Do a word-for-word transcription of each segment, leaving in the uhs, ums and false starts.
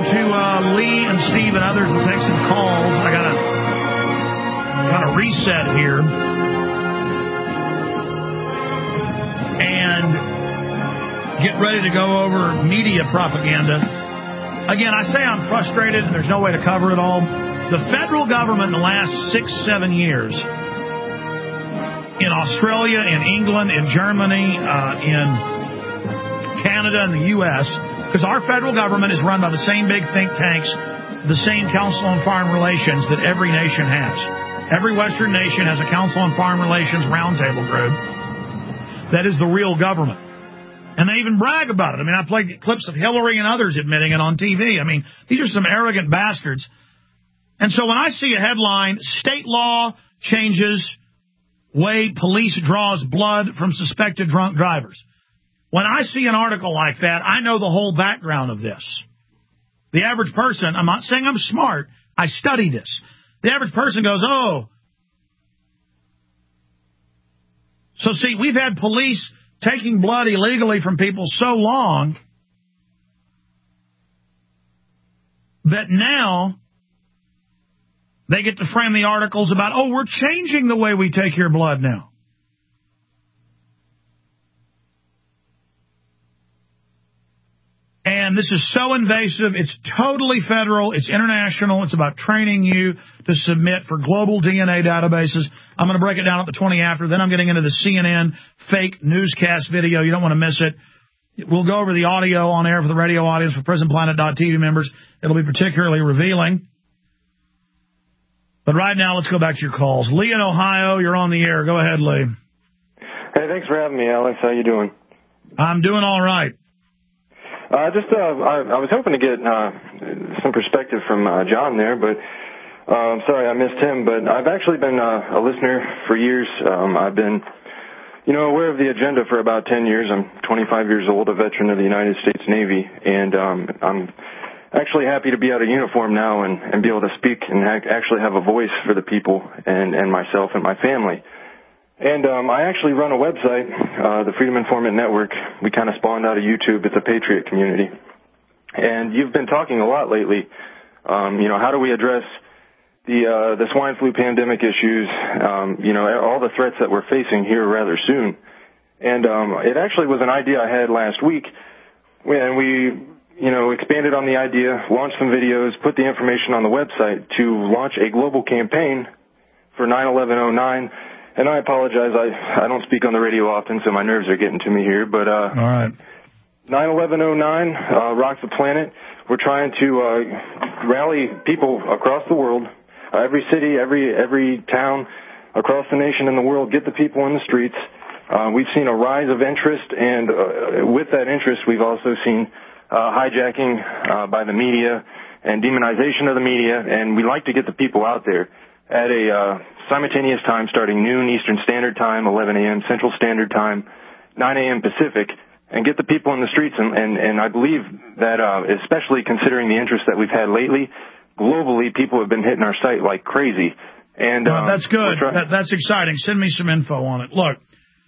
to uh, Lee and Steve and others. We'll take some calls. I got to got to reset here. And get ready to go over media propaganda. Again, I say I'm frustrated and there's no way to cover it all. The federal government in the last six, seven years in Australia, in England, in Germany, uh, in Canada, and the U S, because our federal government is run by the same big think tanks, the same Council on Foreign Relations that every nation has. Every Western nation has a Council on Foreign Relations roundtable group that is the real government. And they even brag about it. I mean, I played clips of Hillary and others admitting it on T V. I mean, these are some arrogant bastards. And so when I see a headline, state law changes way police draws blood from suspected drunk drivers. When I see an article like that, I know the whole background of this. The average person, I'm not saying I'm smart, I study this. The average person goes, oh. So see, we've had police taking blood illegally from people so long that now they get to frame the articles about, oh, we're changing the way we take your blood now. And this is so invasive. It's totally federal. It's international. It's about training you to submit for global D N A databases. I'm going to break it down at the twenty after. Then I'm getting into the C N N fake newscast video. You don't want to miss it. We'll go over the audio on air for the radio audience for prison planet dot t v members. It'll be particularly revealing. But right now, let's go back to your calls. Lee in Ohio, you're on the air. Go ahead, Lee. Hey, thanks for having me, Alex. How you doing? I'm doing all right. Uh, just, uh, I, I was hoping to get uh, some perspective from uh, John there, but uh, I'm sorry I missed him. But I've actually been uh, a listener for years. Um, I've been, you know, aware of the agenda for about ten years. I'm twenty-five years old, a veteran of the United States Navy, and um, I'm actually happy to be out of uniform now and, and be able to speak and ha- actually have a voice for the people and, and myself and my family. And um, I actually run a website, uh, the Freedom Informant Network. We kind of spawned out of YouTube. It's a patriot community. And you've been talking a lot lately, um, you know, how do we address the uh, the swine flu pandemic issues, um, you know, all the threats that we're facing here rather soon. And um, it actually was an idea I had last week when we, you know, expanded on the idea, launched some videos, put the information on the website to launch a global campaign for nine eleven oh nine. And I apologize, I, I don't speak on the radio often, so my nerves are getting to me here. But uh, all right. nine eleven oh nine uh, rocks the planet. We're trying to uh, rally people across the world, uh, every city, every every town across the nation and the world, get the people in the streets. Uh, we've seen a rise of interest, and uh, with that interest, we've also seen uh, hijacking uh, by the media and demonization of the media, and we like to get the people out there at a uh, simultaneous time starting noon Eastern Standard Time, eleven a.m. Central Standard Time, nine a.m. Pacific, and get the people in the streets. And, and, and I believe that, uh, especially considering the interest that we've had lately, globally, people have been hitting our site like crazy. And well, um, that's good. That, that's exciting. Send me some info on it. Look,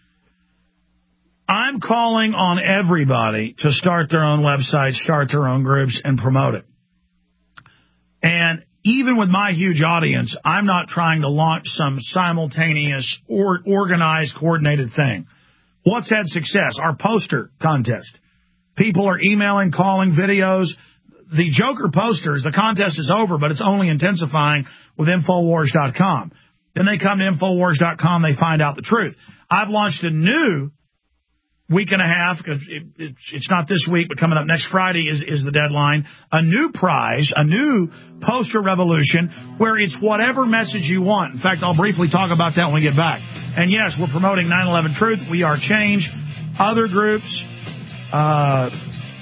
I'm calling on everybody to start their own websites, start their own groups, and promote it. And even with my huge audience, I'm not trying to launch some simultaneous or organized, coordinated thing. What's had success? Our poster contest. People are emailing, calling, videos. The Joker posters, the contest is over, but it's only intensifying with Infowars dot com. Then they come to Infowars dot com, they find out the truth. I've launched a new week and a half, because it, it, it's not this week, but coming up next Friday is, is the deadline, a new prize, a new poster revolution, where it's whatever message you want. In fact, I'll briefly talk about that when we get back. And yes, we're promoting nine eleven Truth, We Are Change, other groups, uh,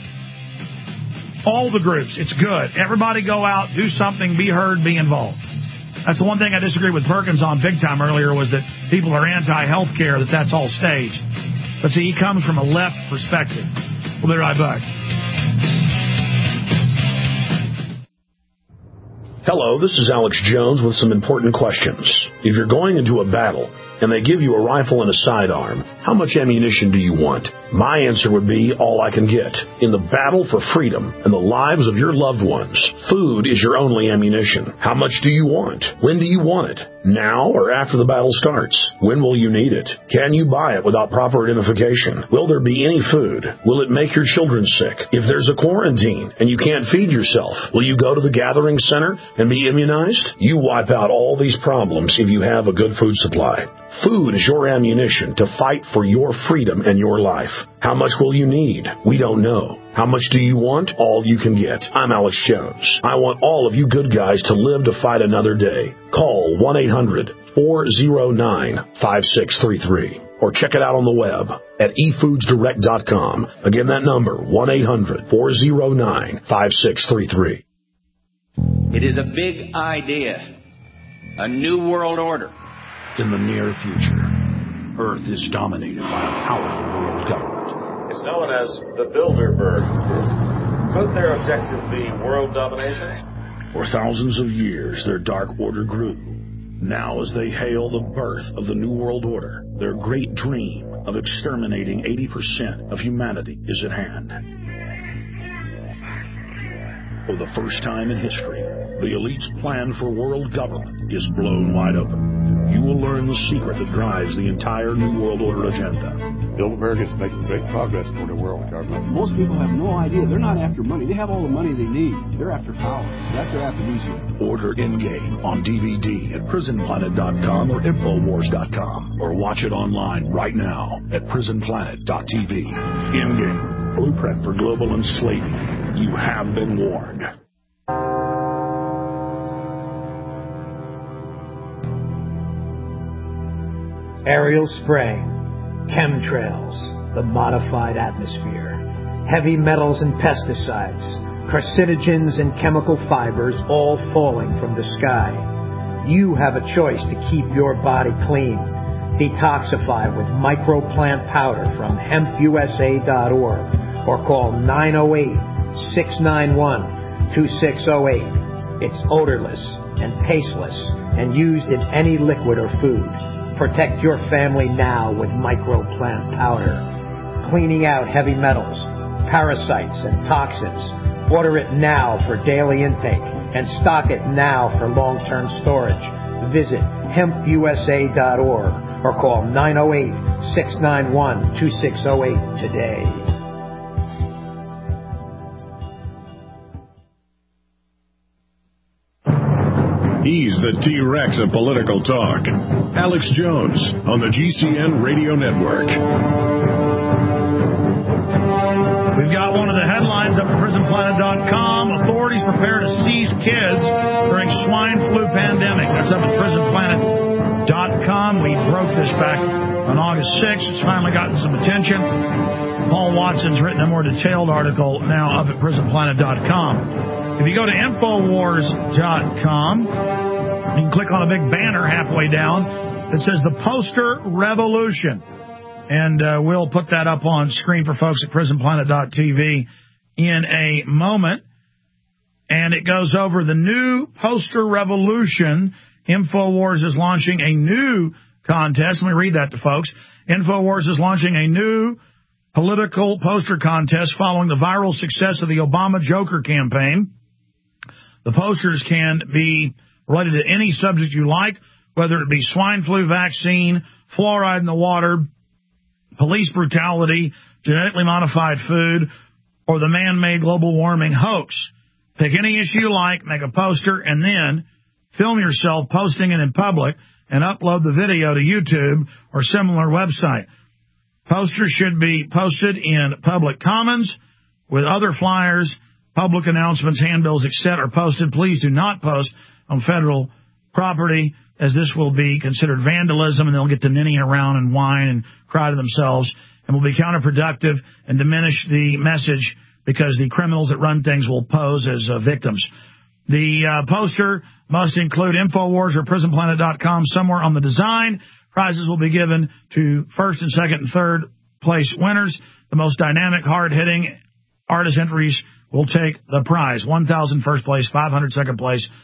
all the groups. It's good. Everybody go out, do something, be heard, be involved. That's the one thing I disagree with Perkins on big time earlier, was that people are anti-health care, that that's all staged. But see, he comes from a left perspective. We'll be right back. Hello, this is Alex Jones with some important questions. If you're going into a battle and they give you a rifle and a sidearm, how much ammunition do you want? My answer would be all I can get. In the battle for freedom and the lives of your loved ones, food is your only ammunition. How much do you want? When do you want it? Now or after the battle starts? When will you need it? Can you buy it without proper identification? Will there be any food? Will it make your children sick? If there's a quarantine and you can't feed yourself, will you go to the gathering center and be immunized? You wipe out all these problems if you have a good food supply. Food is your ammunition to fight for your freedom and your life. How much will you need? We don't know. How much do you want? All you can get. I'm Alex Jones. I want all of you good guys to live to fight another day. Call one eight hundred four oh nine five six three three or check it out on the web at e foods direct dot com. Again, that number, one eight hundred four oh nine five six three three. It is a big idea, a new world order. In the near future, Earth is dominated by a powerful world government. It's known as the Bilderberg Group. Could their objective be world domination? For thousands of years, their dark order grew. Now, as they hail the birth of the New World Order, their great dream of exterminating eighty percent of humanity is at hand. For the first time in history, the elite's plan for world government is blown wide open. You will learn the secret that drives the entire New World Order agenda. Bilderberg is making great progress toward a world government. Most people have no idea. They're not after money. They have all the money they need. They're after power. That's their aphrodisiac. Order Endgame on D V D at prison planet dot com or infowars dot com, or watch it online right now at prison planet dot t v. Endgame, blueprint for global enslaving. You have been warned. Aerial spraying, chemtrails, the modified atmosphere, heavy metals and pesticides, carcinogens and chemical fibers all falling from the sky. You have a choice to keep your body clean. Detoxify with microplant powder from hemp u s a dot org or call nine oh eight, six nine one, two six oh eight. It's odorless and tasteless and used in any liquid or food. Protect your family now with microplant powder. Cleaning out heavy metals, parasites, and toxins. Order it now for daily intake and stock it now for long-term storage. Visit hemp u s a dot org or call nine oh eight, six nine one, two six oh eight today. He's the T-Rex of political talk. Alex Jones on the G C N Radio Network. We've got one of the headlines up at prison planet dot com. Authorities prepare to seize kids during swine flu pandemic. That's up at prison planet dot com. We broke this back on August sixth. It's finally gotten some attention. Paul Watson's written a more detailed article now up at prison planet dot com. If you go to infowars dot com, you can click on a big banner halfway down that says the Poster Revolution. And uh, we'll put that up on screen for folks at prison planet dot t v in a moment. And it goes over the new Poster Revolution. InfoWars is launching a new contest. Let me read that to folks. InfoWars is launching a new political poster contest following the viral success of the Obama Joker campaign. The posters can be related to any subject you like, whether it be swine flu vaccine, fluoride in the water, police brutality, genetically modified food, or the man-made global warming hoax. Pick any issue you like, make a poster, and then film yourself posting it in public and upload the video to YouTube or similar website. Posters should be posted in public commons with other flyers, public announcements, handbills, et cetera are posted. Please do not post on federal property, as this will be considered vandalism, and they'll get to ninny around and whine and cry to themselves, and will be counterproductive and diminish the message because the criminals that run things will pose as uh, victims. The uh, poster must include InfoWars or prison planet dot com somewhere on the design. Prizes will be given to first and second and third place winners. The most dynamic, hard-hitting artist entries will take the prize. one thousand first place, five hundred second place,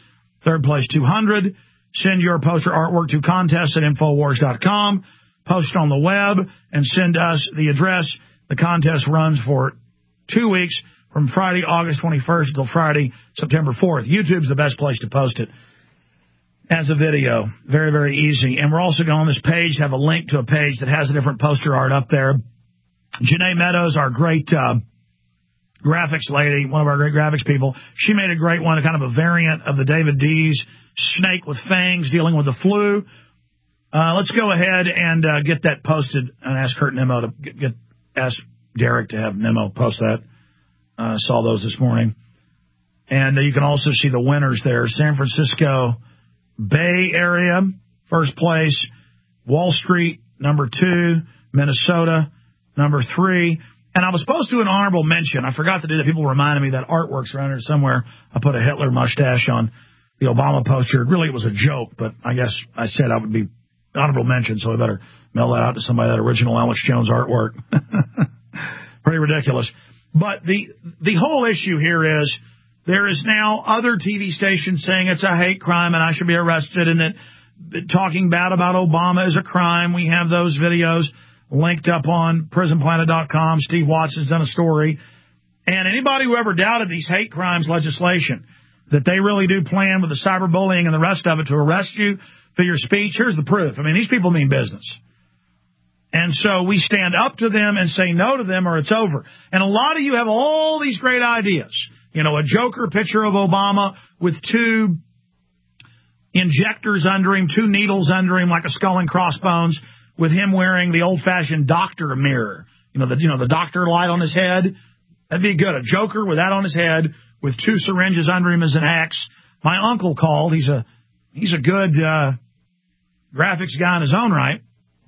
Third place, two hundred. Send your poster artwork to contest at Infowars dot com. Post it on the web and send us the address. The contest runs for two weeks from Friday, August twenty-first until Friday, September fourth. YouTube's the best place to post it as a video. Very, very easy. And we're also going on this page to have a link to a page that has a different poster art up there. Janae Meadows, our great uh, graphics lady, one of our great graphics people, she made a great one, a kind of a variant of the David Dees snake with fangs dealing with the flu. Uh, let's go ahead and uh, get that posted and ask Kurt Nemo to get, get ask Derek to have Nemo post that. Uh, saw those this morning. And uh, you can also see the winners there. San Francisco Bay Area, first place. Wall Street, number two. Minnesota, number three. And I was supposed to do an honorable mention. I forgot to do that. People reminded me that artwork's around here somewhere. I put a Hitler mustache on the Obama poster. Really, it was a joke, but I guess I said I would be honorable mention, so I better mail that out to somebody, that original Alex Jones artwork. Pretty ridiculous. But the the whole issue here is there is now other T V stations saying it's a hate crime and I should be arrested, and that talking bad about Obama is a crime. We have those videos linked up on prison planet dot com. Steve Watson's done a story. And anybody who ever doubted these hate crimes legislation, that they really do plan with the cyberbullying and the rest of it to arrest you for your speech, here's the proof. I mean, these people mean business. And so we stand up to them and say no to them or it's over. And a lot of you have all these great ideas. You know, a Joker picture of Obama with two injectors under him, two needles under him like a skull and crossbones, with him wearing the old-fashioned doctor mirror. You know, the you know the doctor light on his head. That'd be good. A Joker with that on his head, with two syringes under him as an axe. My uncle called. He's a he's a good uh, graphics guy in his own right.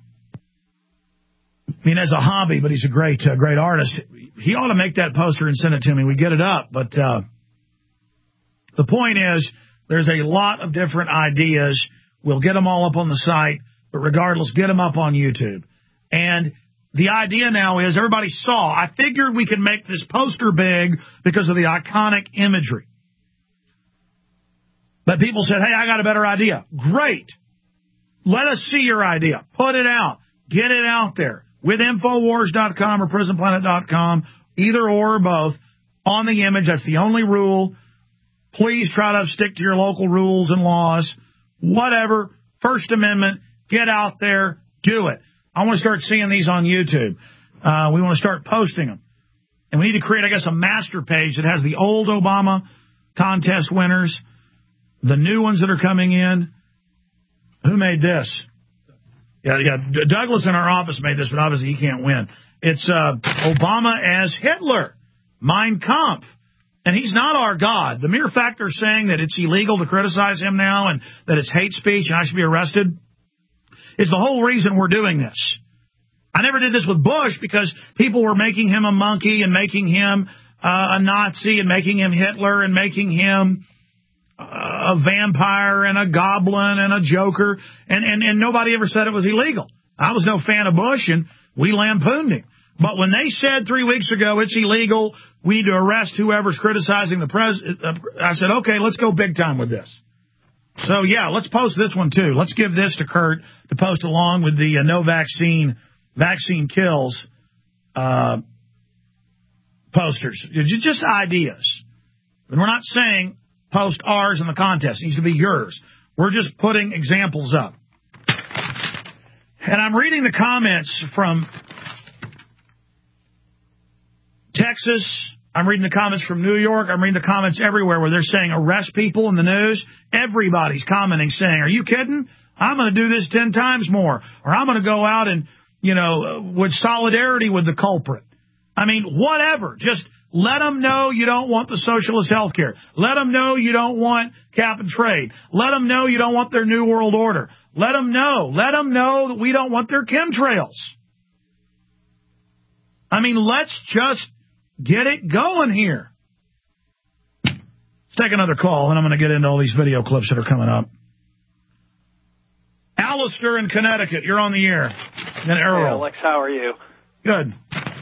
I mean, as a hobby, but he's a great, uh, great artist. He ought to make that poster and send it to me. We get it up. But uh, the point is, there's a lot of different ideas. We'll get them all up on the site. But regardless, get them up on YouTube. And the idea now is, everybody saw, I figured we could make this poster big because of the iconic imagery. But people said, hey, I got a better idea. Great. Let us see your idea. Put it out. Get it out there. With Infowars dot com or Prison Planet dot com, either or, or both, on the image. That's the only rule. Please try to stick to your local rules and laws. Whatever. First Amendment. Get out there. Do it. I want to start seeing these on YouTube. Uh, we want to start posting them. And we need to create, I guess, a master page that has the old Obama contest winners, the new ones that are coming in. Who made this? Yeah, yeah. Douglas in our office made this, but obviously he can't win. It's uh, Obama as Hitler, Mein Kampf. And he's not our God. The mere fact they're saying that it's illegal to criticize him now and that it's hate speech and I should be arrested is the whole reason we're doing this. I never did this with Bush because people were making him a monkey and making him uh, a Nazi and making him Hitler and making him a vampire and a goblin and a joker, and, and, and nobody ever said it was illegal. I was no fan of Bush, and we lampooned him. But when they said three weeks ago it's illegal, we need to arrest whoever's criticizing the president, I said, okay, let's go big time with this. So, yeah, let's post this one, too. Let's give this to Kurt to post along with the uh, no vaccine, vaccine kills uh, posters. Just ideas. And we're not saying post ours in the contest. It needs to be yours. We're just putting examples up. And I'm reading the comments from Texas. I'm reading the comments from New York. I'm reading the comments everywhere where they're saying arrest people in the news. Everybody's commenting saying, are you kidding? I'm going to do this ten times more. Or I'm going to go out and, you know, with solidarity with the culprit. I mean, whatever. Just let them know you don't want the socialist health care. Let them know you don't want cap and trade. Let them know you don't want their New World Order. Let them know. Let them know that we don't want their chemtrails. I mean, let's just get it going here. Let's take another call, and I'm going to get into all these video clips that are coming up. Alistair in Connecticut, you're on the air. Then Errol. Hey, Alex, how are you? Good.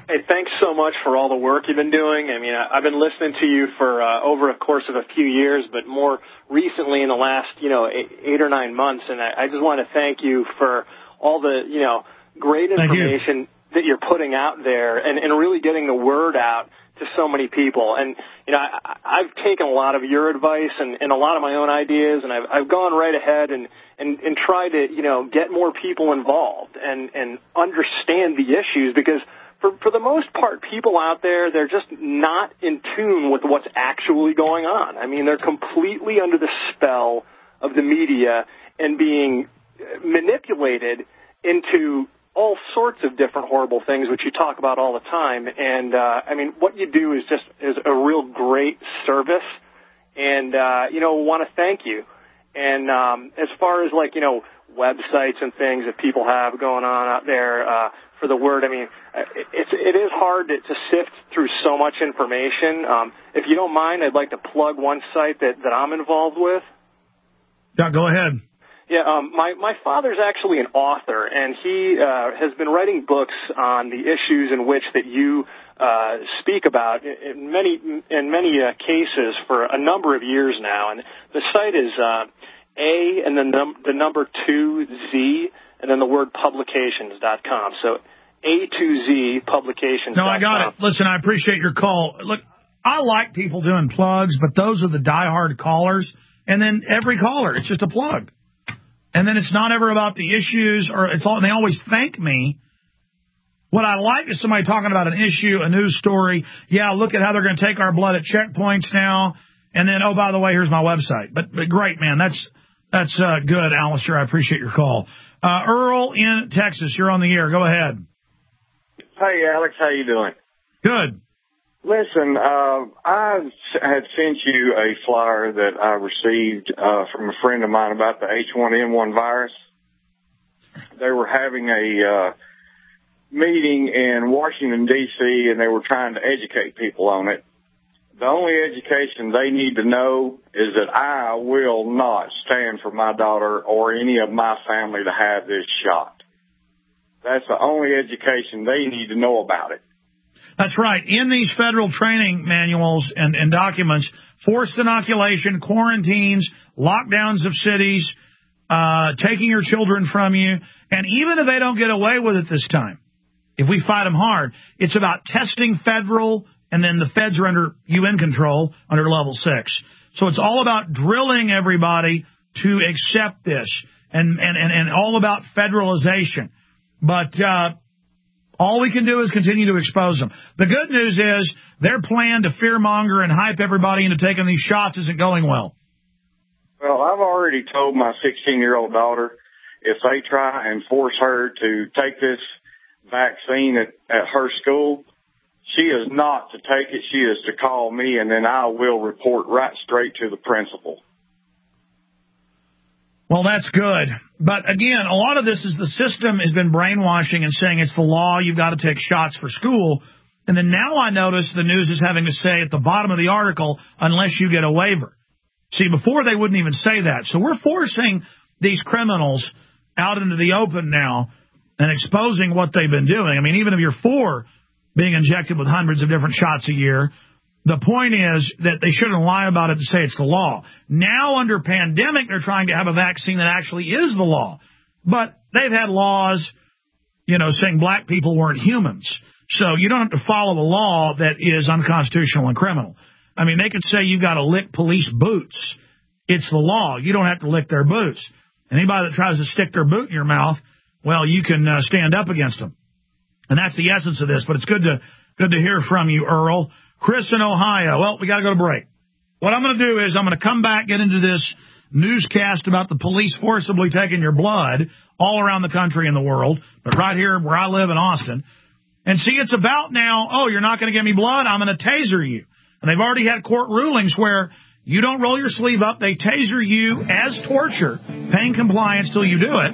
Hey, thanks so much for all the work you've been doing. I mean, I, I've been listening to you for uh, over a course of a few years, but more recently in the last, you know, eight, eight or nine months. And I, I just want to thank you for all the, you know, great information that you're putting out there and, and really getting the word out to so many people. And, you know, I, I've taken a lot of your advice and, and a lot of my own ideas, and I've, I've gone right ahead and, and, and tried to, you know, get more people involved and, and understand the issues, because for, for the most part, people out there, they're just not in tune with what's actually going on. I mean, they're completely under the spell of the media and being manipulated into all sorts of different horrible things, which you talk about all the time. And, uh, I mean, what you do is just is a real great service. And, uh, you know, want to thank you. And um, as far as, like, you know, websites and things that people have going on out there uh, for the word, I mean, it's, it is hard to, to sift through so much information. Um, if you don't mind, I'd like to plug one site that, that I'm involved with. Yeah, go ahead. Yeah, um, my, my father's actually an author, and he uh, has been writing books on the issues in which that you uh, speak about in many in many uh, cases for a number of years now. And the site is uh, A and then num- the number two Z and then the word publications dot com. So A two Z publications dot com. No, I got it. Listen, I appreciate your call. Look, I like people doing plugs, but those are the diehard callers. And then every caller, it's just a plug. And then it's not ever about the issues, or it's all, and they always thank me. What I like is somebody talking about an issue, a news story. Yeah, look at how they're going to take our blood at checkpoints now. And then, oh, by the way, here's my website. But, but great, man. That's that's uh, good, Alistair. I appreciate your call. Uh, Earl in Texas, you're on the air. Go ahead. Hey, Alex. How you doing? Good. Listen, uh, I had sent you a flyer that I received uh, from a friend of mine about the H one N one virus. They were having a uh, meeting in Washington, D C, and they were trying to educate people on it. The only education they need to know is that I will not stand for my daughter or any of my family to have this shot. That's the only education they need to know about it. That's right. In these federal training manuals and, and documents, forced inoculation, quarantines, lockdowns of cities, uh, taking your children from you, and even if they don't get away with it this time, if we fight them hard, it's about testing federal, and then the feds are under U N control under level six. So it's all about drilling everybody to accept this, and, and, and, and all about federalization. But uh all we can do is continue to expose them. The good news is their plan to fearmonger and hype everybody into taking these shots isn't going well. Well, I've already told my sixteen-year-old daughter if they try and force her to take this vaccine at, at her school, she is not to take it. She is to call me, and then I will report right straight to the principal. Well, that's good. But, again, a lot of this is the system has been brainwashing and saying it's the law, you've got to take shots for school. And then now I notice the news is having to say at the bottom of the article, unless you get a waiver. See, before they wouldn't even say that. So we're forcing these criminals out into the open now and exposing what they've been doing. I mean, even if you're for being injected with hundreds of different shots a year, the point is that they shouldn't lie about it to say it's the law. Now, under pandemic, they're trying to have a vaccine that actually is the law. But they've had laws, you know, saying black people weren't humans. So you don't have to follow a law that is unconstitutional and criminal. I mean, they could say you've got to lick police boots. It's the law. You don't have to lick their boots. Anybody that tries to stick their boot in your mouth, well, you can uh, stand up against them. And that's the essence of this. But it's good to good to hear from you, Earl. Chris in Ohio. Well, we got to go to break. What I'm going to do is I'm going to come back, get into this newscast about the police forcibly taking your blood all around the country and the world, but right here where I live in Austin. And see, it's about now, oh, you're not going to give me blood, I'm going to taser you. And they've already had court rulings where you don't roll your sleeve up, they taser you as torture, paying compliance till you do it,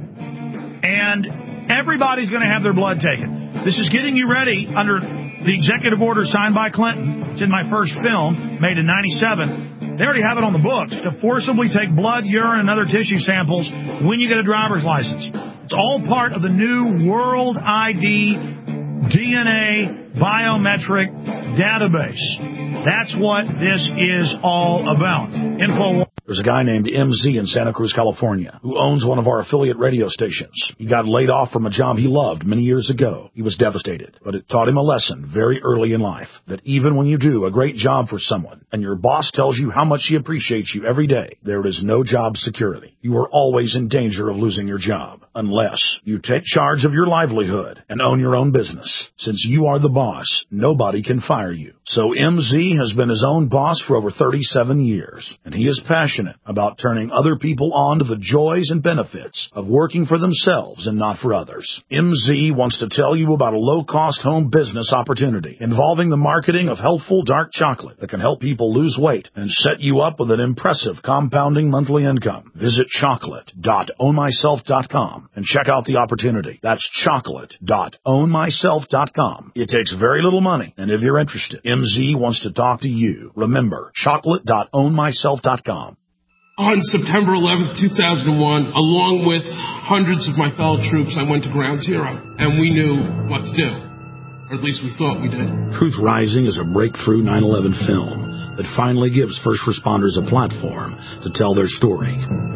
and everybody's going to have their blood taken. This is getting you ready under the executive order signed by Clinton. It's in my first film, made in ninety-seven. They already have it on the books to forcibly take blood, urine, and other tissue samples when you get a driver's license. It's all part of the new World I D D N A biometric database. That's what this is all about. Info. There's a guy named M Z in Santa Cruz, California, who owns one of our affiliate radio stations. He got laid off from a job he loved many years ago. He was devastated, but it taught him a lesson very early in life, that even when you do a great job for someone and your boss tells you how much he appreciates you every day, there is no job security. You are always in danger of losing your job, unless you take charge of your livelihood and own your own business. Since you are the boss, nobody can fire you. So M Z has been his own boss for over thirty-seven years, and he is passionate about turning other people on to the joys and benefits of working for themselves and not for others. M Z wants to tell you about a low-cost home business opportunity involving the marketing of healthful dark chocolate that can help people lose weight and set you up with an impressive compounding monthly income. Visit chocolate dot own myself dot com and check out the opportunity. That's chocolate dot own myself dot com. It takes very little money, and if you're interested, M Z wants to talk to you. Remember, chocolate dot own myself dot com. On September eleventh, two thousand one, along with hundreds of my fellow troops, I went to Ground Zero, and we knew what to do. Or at least we thought we did. Truth Rising is a breakthrough nine eleven film that finally gives first responders a platform to tell their story.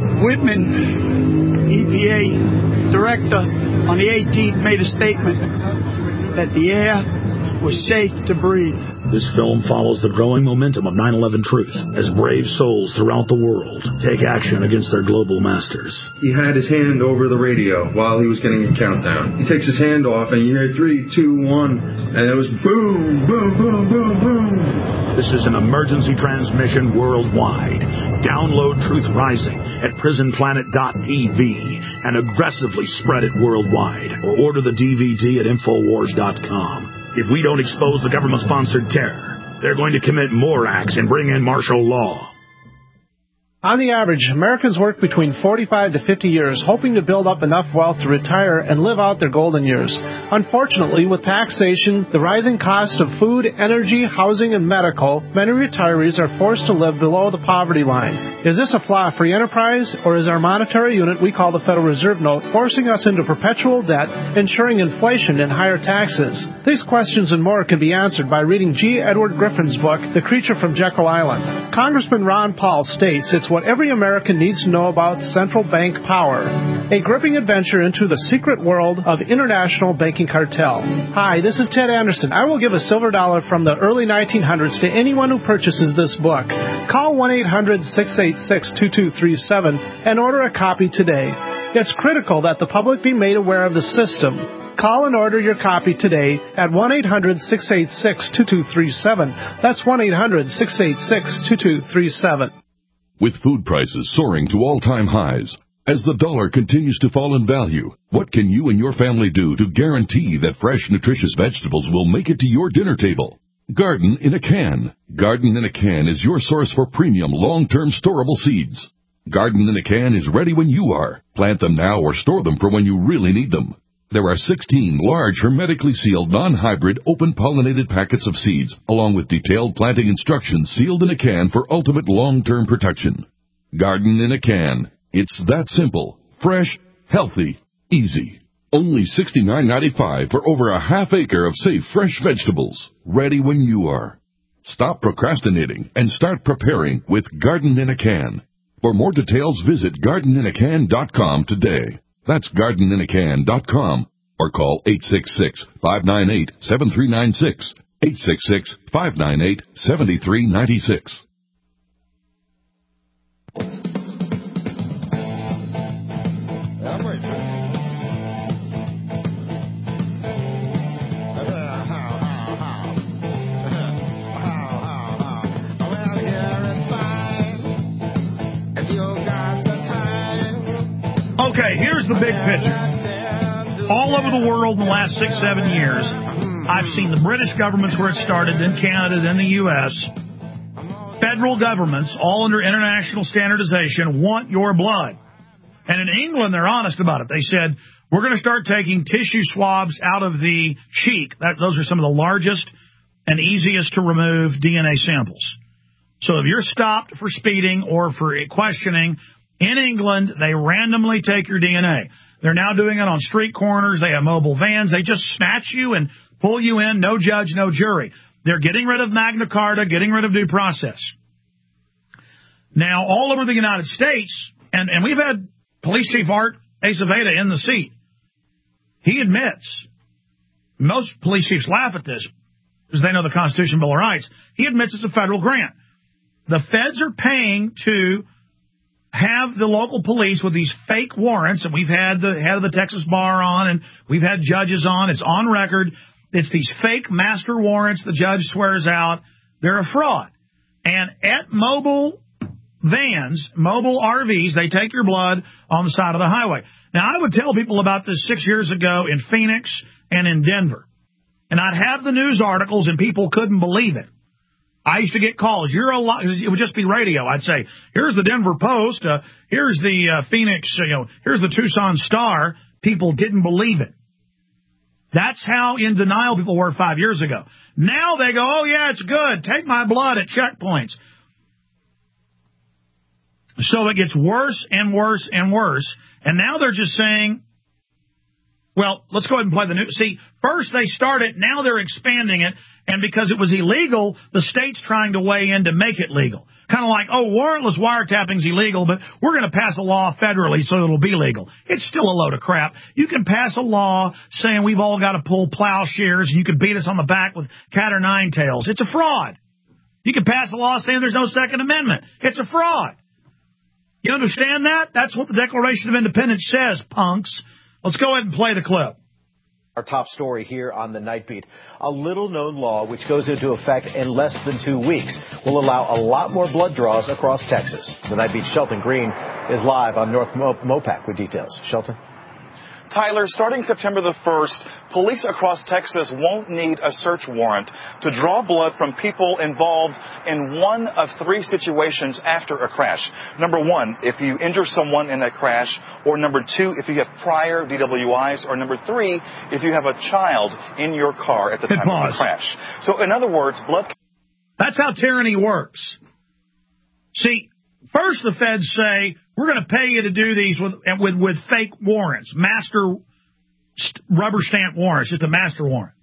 Whitman, E P A director, on the eighteenth made a statement that the air was safe to breathe. This film follows the growing momentum of nine eleven truth as brave souls throughout the world take action against their global masters. He had his hand over the radio while he was getting a countdown. He takes his hand off and you hear three, two, one, and it was boom, boom, boom, boom, boom. This is an emergency transmission worldwide. Download Truth Rising at prison planet dot t v and aggressively spread it worldwide, or order the D V D at infowars dot com. If we don't expose the government-sponsored terror, they're going to commit more acts and bring in martial law. On the average, Americans work between forty-five to fifty years, hoping to build up enough wealth to retire and live out their golden years. Unfortunately, with taxation, the rising cost of food, energy, housing, and medical, many retirees are forced to live below the poverty line. Is this a flaw free enterprise, or is our monetary unit we call the Federal Reserve Note forcing us into perpetual debt, ensuring inflation and higher taxes? These questions and more can be answered by reading G. Edward Griffin's book, The Creature from Jekyll Island. Congressman Ron Paul states it's what every American needs to know about central bank power. A gripping adventure into the secret world of international banking cartel. Hi, this is Ted Anderson. I will give a silver dollar from the early nineteen hundreds to anyone who purchases this book. Call one eight hundred six eight six two two three seven and order a copy today. It's critical that the public be made aware of the system. Call and order your copy today at one eight hundred six eight six two two three seven. That's one eight hundred six eight six two two three seven. With food prices soaring to all-time highs, as the dollar continues to fall in value, what can you and your family do to guarantee that fresh, nutritious vegetables will make it to your dinner table? Garden in a Can. Garden in a Can is your source for premium, long-term storable seeds. Garden in a Can is ready when you are. Plant them now or store them for when you really need them. There are sixteen large, hermetically sealed, non-hybrid, open-pollinated packets of seeds, along with detailed planting instructions sealed in a can for ultimate long-term protection. Garden in a Can. It's that simple, fresh, healthy, easy. Only sixty-nine ninety-five for over a half acre of safe, fresh vegetables, ready when you are. Stop procrastinating and start preparing with Garden in a Can. For more details, visit garden in a can dot com today. That's garden in a can dot com, or call eight six six, five nine eight, seven three nine six, eight six six, five nine eight, seven three nine six. Okay, here's the big picture. All over the world in the last six, seven years, I've seen the British governments where it started, then Canada, then the U S Federal governments, all under international standardization, want your blood. And in England, they're honest about it. They said, we're going to start taking tissue swabs out of the cheek. That, those are some of the largest and easiest to remove D N A samples. So if you're stopped for speeding or for questioning, In England, they randomly take your D N A. They're now doing it on street corners. They have mobile vans. They just snatch you and pull you in. No judge, no jury. They're getting rid of Magna Carta, getting rid of due process. Now, all over the United States, and, and we've had Police Chief Art Aceveda in the seat. He admits, most police chiefs laugh at this because they know the Constitution, Bill of Rights. He admits it's a federal grant. The feds are paying to have the local police with these fake warrants, and we've had the head of the Texas Bar on, and we've had judges on. It's on record. It's these fake master warrants the judge swears out. They're a fraud. And at mobile vans, mobile R Vs, they take your blood on the side of the highway. Now, I would tell people about this six years ago in Phoenix and in Denver. And I'd have the news articles, and people couldn't believe it. I used to get calls. You're a lot. It would just be radio. I'd say, here's the Denver Post. Uh, here's the uh, Phoenix, you know, here's the Tucson Star. People didn't believe it. That's how in denial people were five years ago. Now they go, oh, yeah, it's good. Take my blood at checkpoints. So it gets worse and worse and worse. And now they're just saying, well, let's go ahead and play the news. See, first they started, now they're expanding it. And because it was illegal, the state's trying to weigh in to make it legal. Kind of like, oh, warrantless wiretapping's illegal, but we're going to pass a law federally so it'll be legal. It's still a load of crap. You can pass a law saying we've all got to pull plowshares and you can beat us on the back with cat or nine tails. It's a fraud. You can pass a law saying there's no Second Amendment. It's a fraud. You understand that? That's what the Declaration of Independence says, punks. Let's go ahead and play the clip. Our top story here on the Night Beat. A little-known law which goes into effect in less than two weeks will allow a lot more blood draws across Texas. The Night Beat's Shelton Green is live on North Mopac with details. Shelton? Tyler, starting September the first, police across Texas won't need a search warrant to draw blood from people involved in one of three situations after a crash. Number one, if you injure someone in that crash, or number two, if you have prior D W Is, or number three, if you have a child in your car at the time of the crash. So in other words, blood... That's how tyranny works. See, first the feds say, we're going to pay you to do these with, with, with fake warrants, master st- rubber stamp warrants, just a master warrant.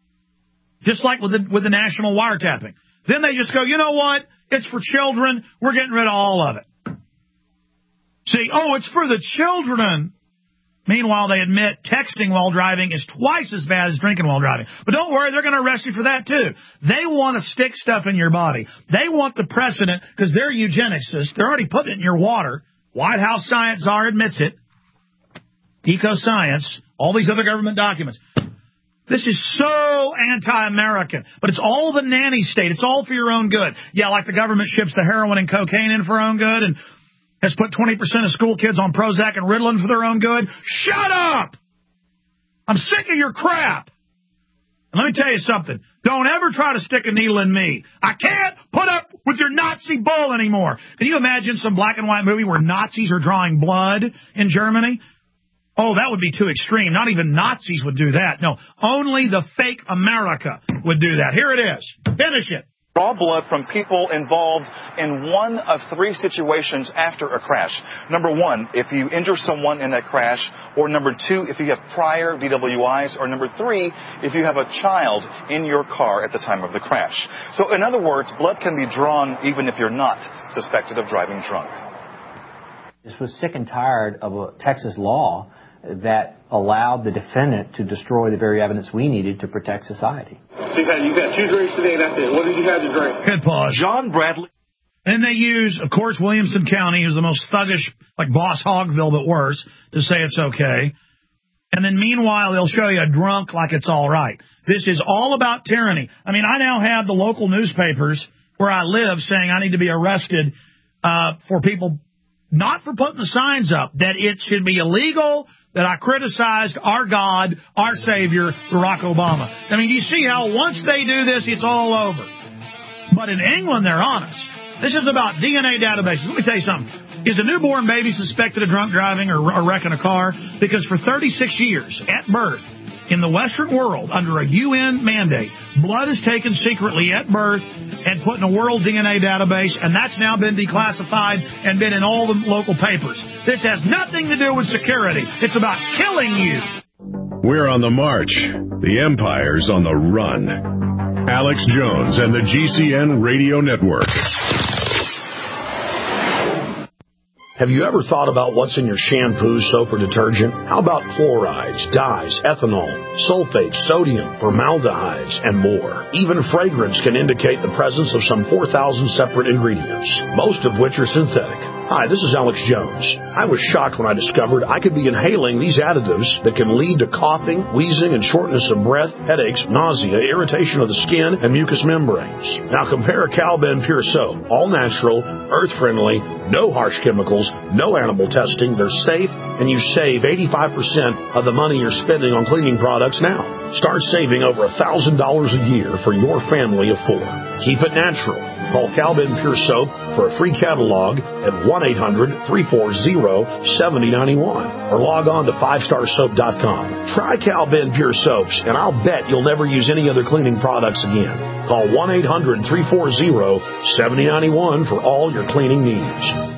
Just like with the, with the national wiretapping. Then they just go, you know what? It's for children. We're getting rid of all of it. See, oh, it's for the children. Meanwhile, they admit texting while driving is twice as bad as drinking while driving. But don't worry, they're going to arrest you for that, too. They want to stick stuff in your body. They want the precedent, because they're eugenicists. They're already putting it in your water. White House Science Czar admits it. Eco-science. All these other government documents. This is so anti-American. But it's all the nanny state. It's all for your own good. Yeah, like the government ships the heroin and cocaine in for our own good, and has put twenty percent of school kids on Prozac and Ritalin for their own good. Shut up! I'm sick of your crap. And let me tell you something. Don't ever try to stick a needle in me. I can't put up with your Nazi bull anymore. Can you imagine some black and white movie where Nazis are drawing blood in Germany? Oh, that would be too extreme. Not even Nazis would do that. No, only the fake America would do that. Here it is. Finish it. Draw blood from people involved in one of three situations after a crash. Number one, if you injure someone in that crash, or number two, if you have prior D W Is, or number three, if you have a child in your car at the time of the crash. So in other words, blood can be drawn even if you're not suspected of driving drunk. This was sick and tired of a Texas law that allowed the defendant to destroy the very evidence we needed to protect society. So you got, you got two drinks today, that's it. What did you have to drink? Good pause. John Bradley. And they use, of course, Williamson County, who's the most thuggish, like Boss Hogville, but worse, to say it's okay. And then meanwhile, they'll show you a drunk like it's all right. This is all about tyranny. I mean, I now have the local newspapers where I live saying I need to be arrested uh, for people, not for putting the signs up, that it should be illegal, that I criticized our God, our Savior, Barack Obama. I mean, you see how once they do this, it's all over. But in England, they're honest. This is about D N A databases. Let me tell you something. Is a newborn baby suspected of drunk driving or, or wrecking a car? Because for thirty-six years, at birth, in the Western world, under a U N mandate, blood is taken secretly at birth and put in a world D N A database, and that's now been declassified and been in all the local papers. This has nothing to do with security. It's about killing you. We're on the march. The empire's on the run. Alex Jones and the G C N Radio Network. Have you ever thought about what's in your shampoo, soap, or detergent? How about chlorides, dyes, ethanol, sulfates, sodium, formaldehydes, and more? Even fragrance can indicate the presence of some four thousand separate ingredients, most of which are synthetic. Hi, this is Alex Jones. I was shocked when I discovered I could be inhaling these additives that can lead to coughing, wheezing, and shortness of breath, headaches, nausea, irritation of the skin, and mucous membranes. Now compare Cal-Ben Pure Soap. All natural, earth-friendly, no harsh chemicals, no animal testing. They're safe, and you save eighty-five percent of the money you're spending on cleaning products now. Start saving over one thousand dollars a year for your family of four. Keep it natural. Call Cal-Ben Pure Soap for a free catalog at one eight hundred, three four zero, seven zero nine one or log on to five star soap dot com. Try Cal-Ben Pure Soaps, and I'll bet you'll never use any other cleaning products again. Call one eight hundred, three four zero, seven zero nine one for all your cleaning needs.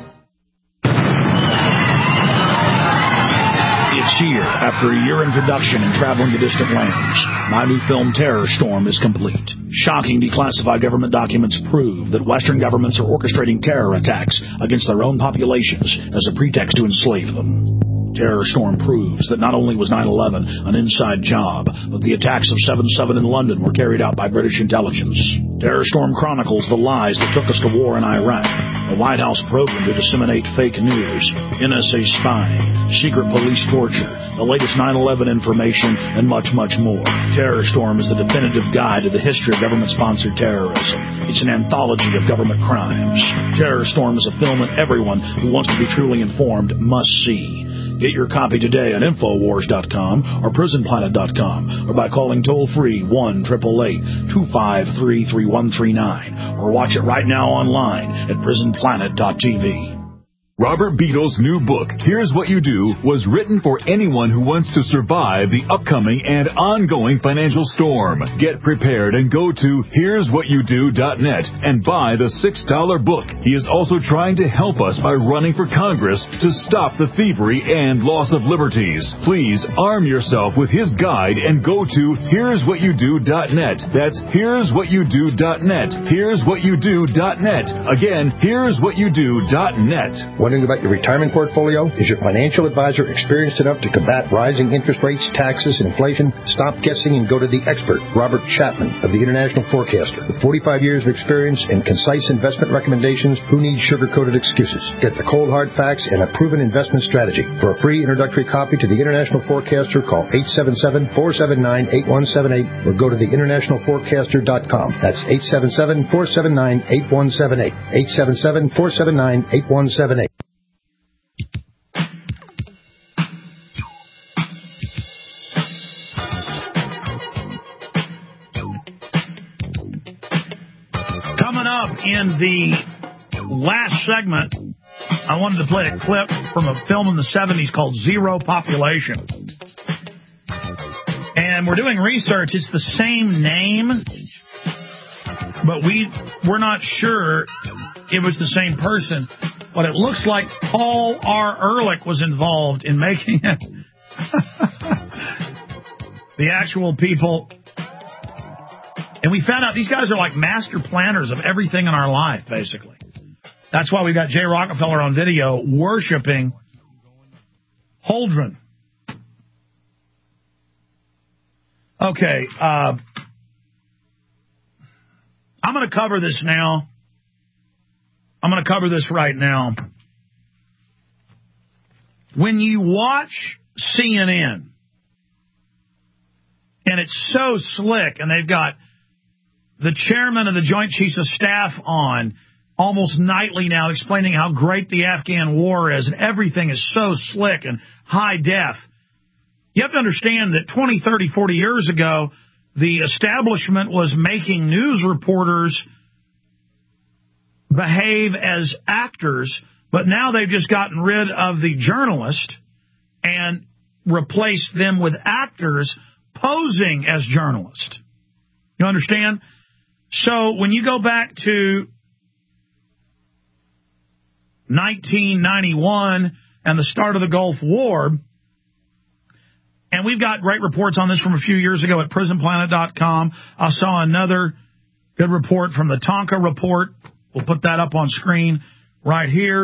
Here, after a year in production and traveling to distant lands, my new film Terror Storm is complete. Shocking declassified government documents prove that Western governments are orchestrating terror attacks against their own populations as a pretext to enslave them. Terror Storm proves that not only was nine eleven an inside job, but the attacks of seven seven in London were carried out by British intelligence. Terror Storm chronicles the lies that took us to war in Iraq, the White House program to disseminate fake news, N S A spying, secret police torture, the latest nine eleven information, and much, much more. Terror Storm is the definitive guide to the history of government-sponsored terrorism. It's an anthology of government crimes. Terror Storm is a film that everyone who wants to be truly informed must see. Get your copy today at Infowars dot com or Prison Planet dot com or by calling toll-free one eight eight eight, two five three, three one three nine or watch it right now online at Prison Planet dot T V. Robert Beadle's new book, Here's What You Do, was written for anyone who wants to survive the upcoming and ongoing financial storm. Get prepared and go to here's what you do dot net and buy the six dollar book. He is also trying to help us by running for Congress to stop the thievery and loss of liberties. Please arm yourself with his guide and go to here's what you do dot net. That's here's what you do dot net. here's what you do dot net. Again, here's what you do dot net. Wondering about your retirement portfolio? Is your financial advisor experienced enough to combat rising interest rates, taxes, and inflation? Stop guessing and go to the expert, Robert Chapman of the International Forecaster. With forty-five years of experience and concise investment recommendations, who needs sugar-coated excuses? Get the cold hard facts and a proven investment strategy. For a free introductory copy to the International Forecaster, call eight seven seven, four seven nine, eight one seven eight or go to the international forecaster dot com. That's eight seven seven, four seven nine, eight one seven eight. eight seven seven, four seven nine, eight one seven eight. Coming up in the last segment, I wanted to play a clip from a film in the seventies called Zero Population. And we're doing research. It's the same name, but we, we're not sure it was the same person. But it looks like Paul R. Ehrlich was involved in making it. The actual people. And we found out these guys are like master planners of everything in our life, basically. That's why we got Jay Rockefeller on video worshiping Holdren. Okay, uh, I'm going to cover this now. I'm going to cover this right now. When you watch C N N, and it's so slick, and they've got the chairman of the Joint Chiefs of Staff on almost nightly now explaining how great the Afghan war is, and everything is so slick and high def. You have to understand that twenty, thirty, forty years ago, the establishment was making news reporters behave as actors, but now they've just gotten rid of the journalist and replaced them with actors posing as journalists. You understand? So when you go back to nineteen ninety-one and the start of the Gulf War, and we've got great reports on this from a few years ago at prison planet dot com. I saw another good report from the Tonka Report. We'll put that up on screen right here.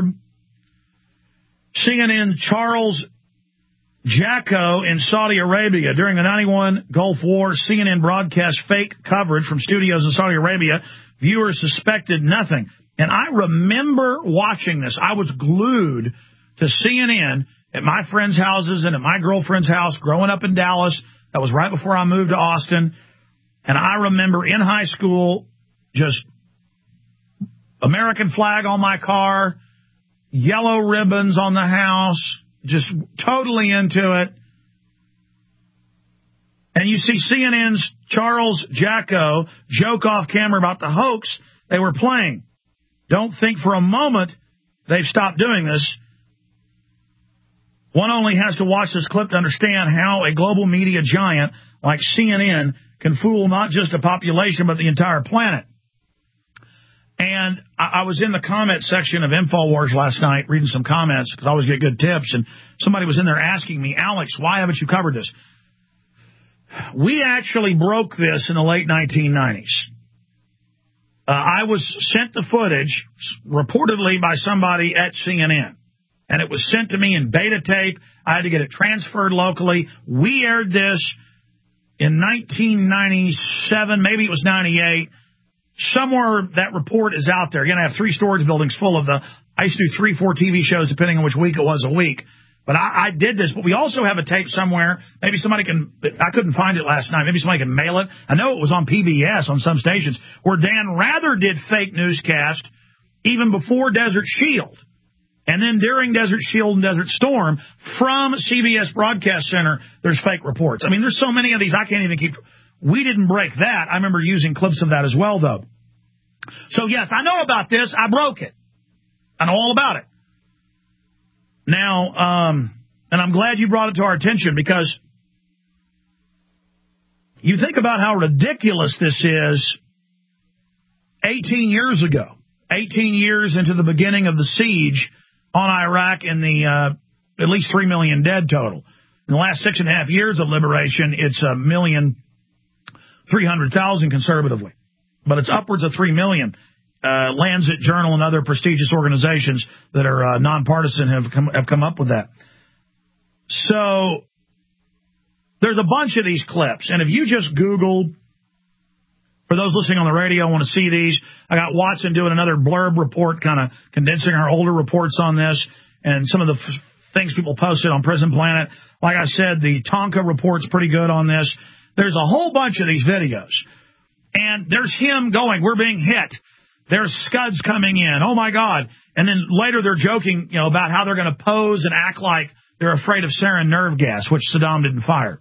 C N N Charles Jacko in Saudi Arabia. During the ninety-one Gulf War, C N N broadcast fake coverage from studios in Saudi Arabia. Viewers suspected nothing. And I remember watching this. I was glued to C N N at my friends' houses and at my girlfriend's house growing up in Dallas. That was right before I moved to Austin. And I remember in high school, just American flag on my car, yellow ribbons on the house, just totally into it. And you see C N N's Charles Jacko joke off camera about the hoax they were playing. Don't think for a moment they've stopped doing this. One only has to watch this clip to understand how a global media giant like C N N can fool not just a population, but the entire planet. And I, I was in the comment section of InfoWars last night reading some comments because I always get good tips. And somebody was in there asking me, Alex, why haven't you covered this? We actually broke this in the late nineteen nineties. Uh, I was sent the footage, reportedly by somebody at C N N. And it was sent to me in beta tape. I had to get it transferred locally. We aired this in nineteen ninety-seven, maybe it was ninety-eight. Somewhere that report is out there. Again, I have three storage buildings full of the, I used to do three, four T V shows, depending on which week it was a week. But I, I did this, but we also have a tape somewhere. Maybe somebody can, I couldn't find it last night. Maybe somebody can mail it. I know it was on P B S on some stations, where Dan Rather did fake newscast even before Desert Shield. And then during Desert Shield and Desert Storm, from C B S Broadcast Center, there's fake reports. I mean, there's so many of these, I can't even keep. We didn't break that. I remember using clips of that as well, though. So, yes, I know about this. I broke it. I know all about it. Now, um, and I'm glad you brought it to our attention, because you think about how ridiculous this is eighteen years ago, eighteen years into the beginning of the siege on Iraq and the uh, at least three million dead total. In the last six and a half years of liberation, it's a million three hundred thousand conservatively, but it's upwards of three million. Uh, Lancet Journal and other prestigious organizations that are uh, nonpartisan have come, have come up with that. So there's a bunch of these clips, and if you just Google, for those listening on the radio want to see these, I got Watson doing another blurb report, kind of condensing our older reports on this, and some of the f- things people posted on Prison Planet. Like I said, the Tonka report's pretty good on this. There's a whole bunch of these videos, and there's him going, we're being hit. There's Scuds coming in. Oh, my God. And then later they're joking, you know, about how they're going to pose and act like they're afraid of sarin nerve gas, which Saddam didn't fire.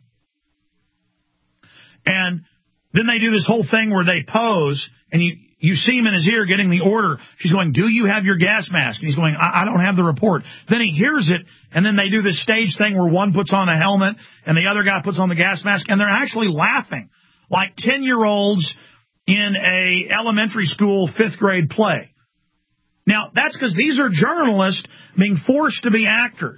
And then they do this whole thing where they pose, and you, you see him in his ear getting the order. She's going, do you have your gas mask? And he's going, I, I don't have the report. Then he hears it, and then they do this stage thing where one puts on a helmet and the other guy puts on the gas mask, and they're actually laughing like ten-year-olds in a elementary school fifth grade play. Now, that's because these are journalists being forced to be actors.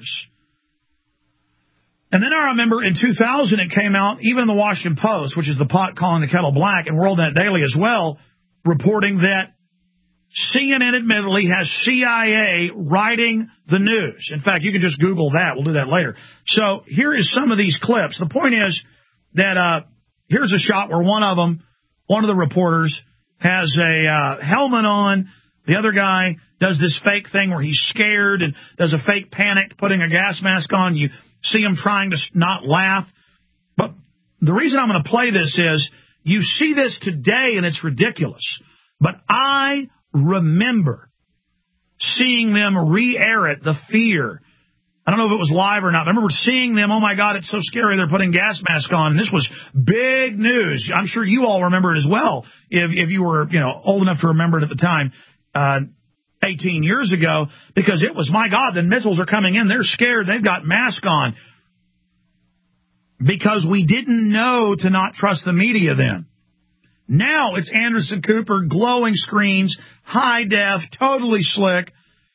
And then I remember in two thousand it came out, even in the Washington Post, which is the pot calling the kettle black, and World Net Daily as well, reporting that C N N admittedly has C I A writing the news. In fact, you can just Google that. We'll do that later. So here is some of these clips. The point is that uh, here's a shot where one of them, one of the reporters, has a uh, helmet on. The other guy does this fake thing where he's scared and does a fake panic, putting a gas mask on. You see him trying to not laugh. But the reason I'm going to play this is you see this today and it's ridiculous. But I remember seeing them re-air it, the fear. I don't know if it was live or not. I remember seeing them, oh, my God, it's so scary, they're putting gas masks on. And this was big news. I'm sure you all remember it as well, if if you were, you know, old enough to remember it at the time, uh, eighteen years ago, because it was, my God, the missiles are coming in. They're scared. They've got masks on. Because we didn't know to not trust the media then. Now it's Anderson Cooper, glowing screens, high def, totally slick.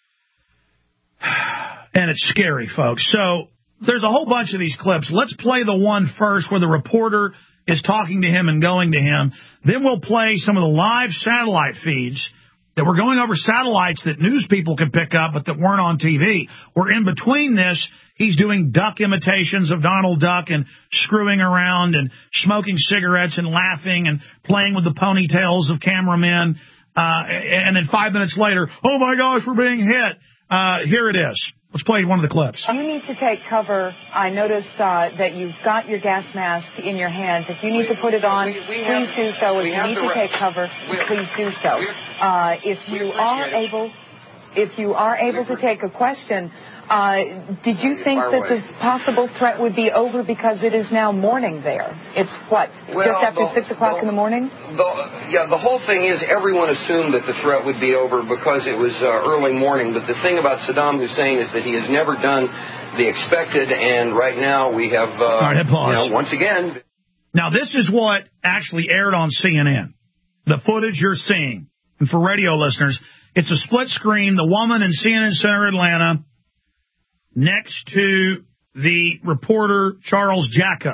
And it's scary, folks. So there's a whole bunch of these clips. Let's play the one first where the reporter is talking to him and going to him. Then we'll play some of the live satellite feeds that we're going over, satellites that news people could pick up but that weren't on T V. We're in between this. He's doing duck imitations of Donald Duck and screwing around and smoking cigarettes and laughing and playing with the ponytails of cameramen. Uh, and then five minutes later, oh, my gosh, we're being hit. Uh, here it is. Let's play one of the clips. You need to take cover. I noticed uh, that you've got your gas mask in your hands. If you need to put it on, we, we please have, do so. If you need to take cover, please do so. Uh, if you are able, if you are able to take a question, uh, did you think that the possible threat would be over because it is now morning there? It's what, well, just after the, six o'clock the, in the morning? The, yeah, the whole thing is everyone assumed that the threat would be over because it was uh, early morning. But the thing about Saddam Hussein is that he has never done the expected, and right now we have, uh, All right, pause. you know, once again. Now, this is what actually aired on C N N, the footage you're seeing. And for radio listeners, it's a split screen, the woman in C N N Center Atlanta next to the reporter Charles Jacka.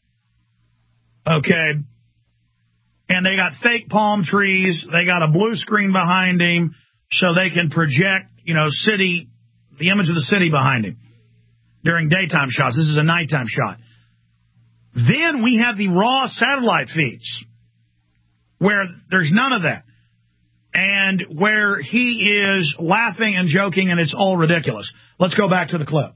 Okay. And they got fake palm trees. They got a blue screen behind him so they can project, you know, city, the image of the city behind him during daytime shots. This is a nighttime shot. Then we have the raw satellite feeds where there's none of that, and where he is laughing and joking, and it's all ridiculous. Let's go back to the clip.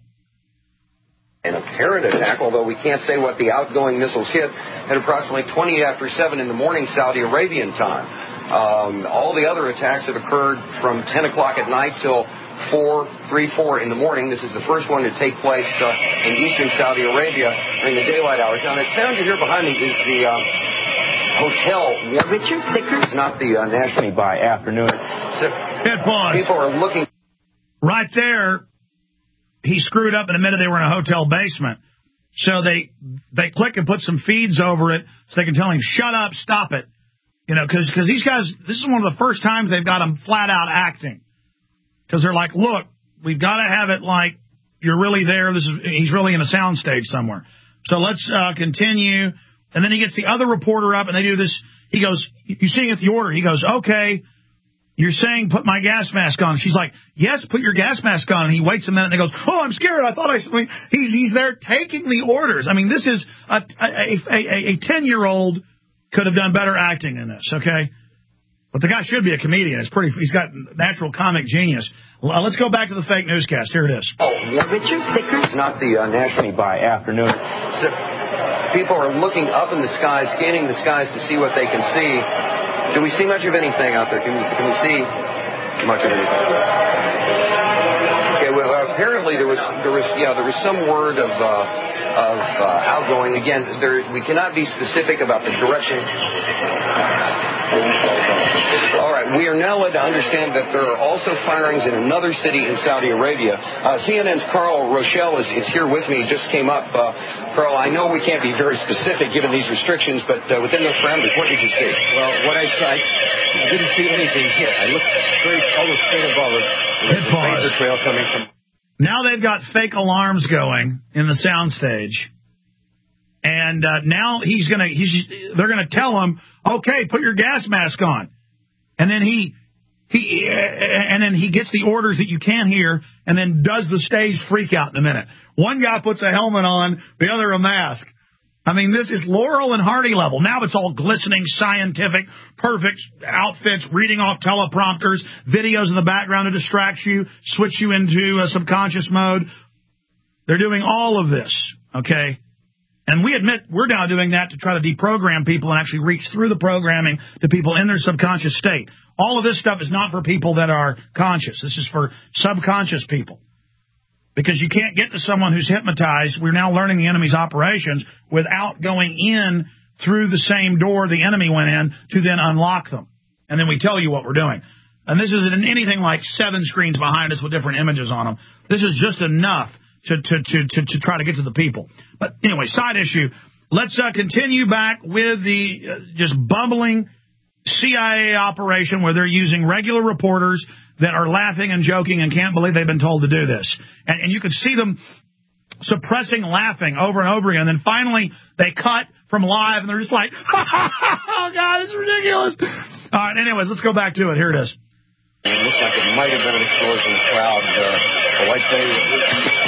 An apparent attack, although we can't say what the outgoing missiles hit, at approximately twenty after seven in the morning Saudi Arabian time. Um, all the other attacks have occurred from ten o'clock at night till four, three, four in the morning. This is the first one to take place uh, in eastern Saudi Arabia during the daylight hours. Now, that sound you hear behind me is the uh, hotel. Richard Vickers. It's not the uh, national by afternoon. So Hit pause. People are looking. Right there, he screwed up and admitted they were in a hotel basement. So they they click and put some feeds over it so they can tell him, shut up, stop it. You know, because because these guys, this is one of the first times they've got him flat out acting. Because they're like, look, we've got to have it like you're really there. This is he's really in a soundstage somewhere. So let's uh, continue. And then he gets the other reporter up, and they do this. He goes, you seeing at the order. He goes, okay, you're saying put my gas mask on. She's like, yes, put your gas mask on. And he waits a minute, and he goes, oh, I'm scared. I thought I – he's he's there taking the orders. I mean, this is a a ten-year-old could have done better acting in this, okay? But the guy should be a comedian. It's pretty. He's got natural comic genius. Uh, let's go back to the fake newscast. Here it is. Oh, Richard Vickers. It's not the uh, national by afternoon. So people are looking up in the sky, scanning the skies to see what they can see. Do we see much of anything out there? Can we, can we see much of anything? Okay. Well, uh, apparently there was there was yeah there was some word of uh, of uh, outgoing. Again, there we cannot be specific about the direction. All right, we are now led to understand that there are also firings in another city in Saudi Arabia. Uh, C N N's Carl Rochelle is, is here with me. He just came up. Uh, Carl, I know we can't be very specific given these restrictions, but uh, within those parameters, what did you see? Well, what I saw, I, I didn't see anything hit. I looked very almost straight above us. There was a razor trail coming from. Now they've got fake alarms going in the soundstage. And uh, now he's gonna. He's. They're gonna tell him, "Okay, put your gas mask on." And then he, he, and then he gets the orders that you can't hear, and then does the stage freak out in a minute. One guy puts a helmet on, the other a mask. I mean, this is Laurel and Hardy level. Now it's all glistening, scientific, perfect outfits, reading off teleprompters, videos in the background to distract you, switch you into a subconscious mode. They're doing all of this, okay? And we admit we're now doing that to try to deprogram people and actually reach through the programming to people in their subconscious state. All of this stuff is not for people that are conscious. This is for subconscious people. Because you can't get to someone who's hypnotized. We're now learning the enemy's operations without going in through the same door the enemy went in to then unlock them. And then we tell you what we're doing. And this isn't anything like seven screens behind us with different images on them. This is just enough to, to, to, to, to try to get to the people. But anyway, side issue, Let's uh, continue back with the uh, just bumbling C I A operation where they're using regular reporters that are laughing and joking and can't believe they've been told to do this. And, and you can see them suppressing laughing over and over again. And then finally they cut from live and they're just like, oh, God, it's ridiculous. All right, anyways, let's go back to it. Here it is. It looks like it might have been an explosion in the crowd. Uh, the White State...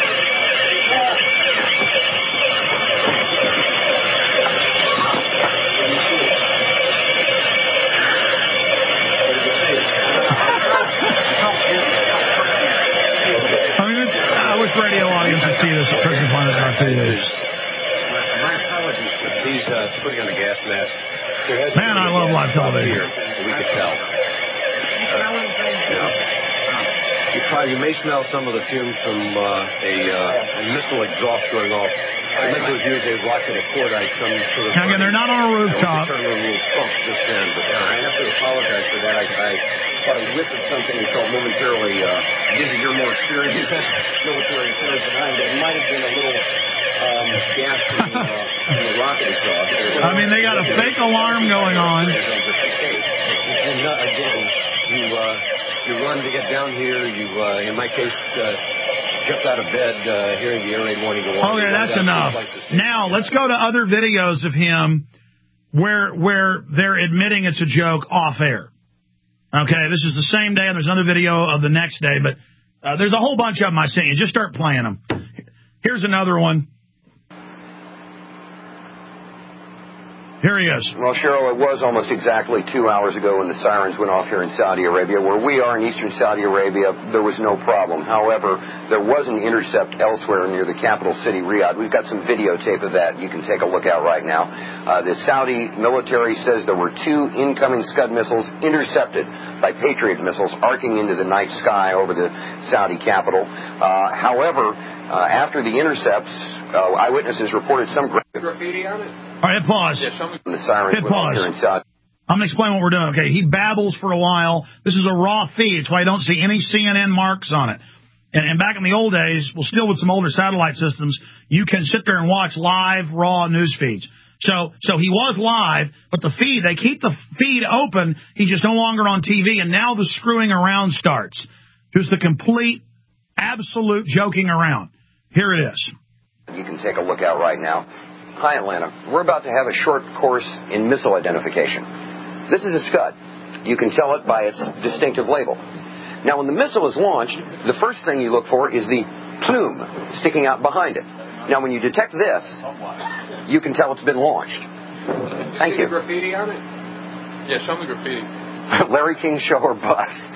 Radio audience would see this at President Planet on T V. My, my apologies for these uh, putting on a gas mask. Man, I love live television. Here, so we could tell. Uh, you, know, you, probably, you may smell some of the fumes from uh, a, uh, a missile exhaust going off. I think it was used as watching a cordite, some sort of. Now, again, they're not on a rooftop. Turn a little funk just then, but uh, I have to apologize for that. I, I thought I whiffed at something and felt momentarily uh, dizzy. You're more experienced, military experience than I am, but it might have been a little um, gas from, uh, from the rocket exhaust. I mean, they got a fake alarm going on. And uh, again, you uh, you run to get down here. You, uh, in my case. Uh, Jumped out of bed, uh, hearing the air raid warning go on. Okay, that's enough. Now, let's go to other videos of him where where they're admitting it's a joke off air. Okay, this is the same day, and there's another video of the next day, but uh, there's a whole bunch of them I sent you. Just start playing them. Here's another one. Here he is. Well, Cheryl, it was almost exactly two hours ago when the sirens went off here in Saudi Arabia. Where we are in eastern Saudi Arabia, there was no problem. However, there was an intercept elsewhere near the capital city, Riyadh. We've got some videotape of that you can take a look at right now. Uh, the Saudi military says there were two incoming Scud missiles intercepted by Patriot missiles arcing into the night sky over the Saudi capital. Uh, however, uh, after the intercepts, uh, eyewitnesses reported some graffiti on it. All right, hit pause. The sirens hit pause. I'm going to explain what we're doing. Okay, he babbles for a while. This is a raw feed. It's why you don't see any C N N marks on it. And, and back in the old days, well, still with some older satellite systems, you can sit there and watch live, raw news feeds. So, so he was live, but the feed, they keep the feed open. He's just no longer on T V, and now the screwing around starts. Just the complete, absolute joking around. Here it is. You can take a look at right now. Hi, Atlanta. We're about to have a short course in missile identification. This is a Scud. You can tell it by its distinctive label. Now, when the missile is launched, the first thing you look for is the plume sticking out behind it. Now, when you detect this, you can tell it's been launched. Thank you. Graffiti on it? Yeah, show me graffiti. Larry King show or bust.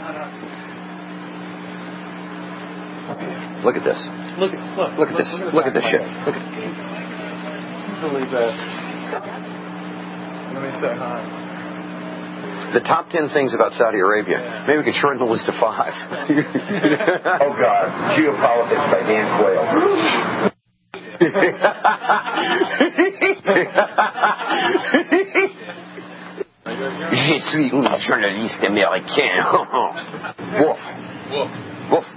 Look at this. Look at look. Look at this. Look, look at this shit. Look at. Believe that. Let me say hi. The top ten things about Saudi Arabia. Yeah. Maybe we could shorten the list to five. Oh, God. Geopolitics by Dan Quayle. Je suis un journaliste américain. Woof. Woof. Woof.